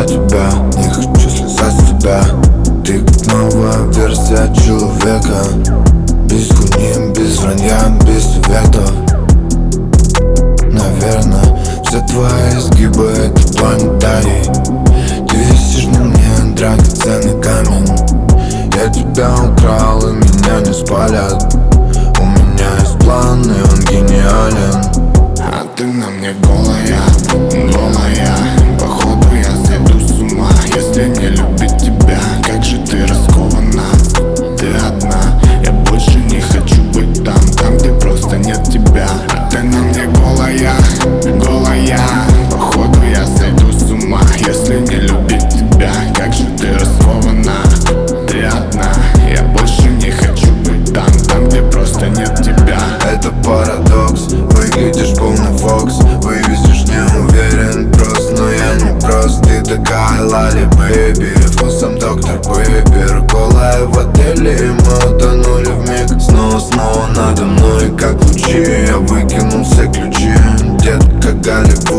тебя, не хочу слезать с тебя. Ты как новая версия человека, без хуйни, без вранья, без советов. Наверное, все твои изгибы — это планетарий. Ты висишь на мне, драгоценный камень. Я тебя украл и меня не спалят. У меня есть план и он гениален. А ты на мне голая, голая. Походу я сойду с ума, если не любить тебя. Как же ты раскована, ты одна. Я больше не хочу быть там, там где просто нет тебя. А ты на мне голая, голая. Походу я сойду с ума, если не любить тебя. Как же ты раскована, ты одна. Я больше не хочу быть там, там где просто нет тебя. Это парадокс, выглядишь полный фокс. Вывезешь, не уверен, прост, но я не прост. Ты такая лали, бэйби, вкусом доктор Пеппер. Голая в отеле, и мы утонули вмиг. Снова надо мной, как лучи. Я выкинул все ключи, детка, как Галли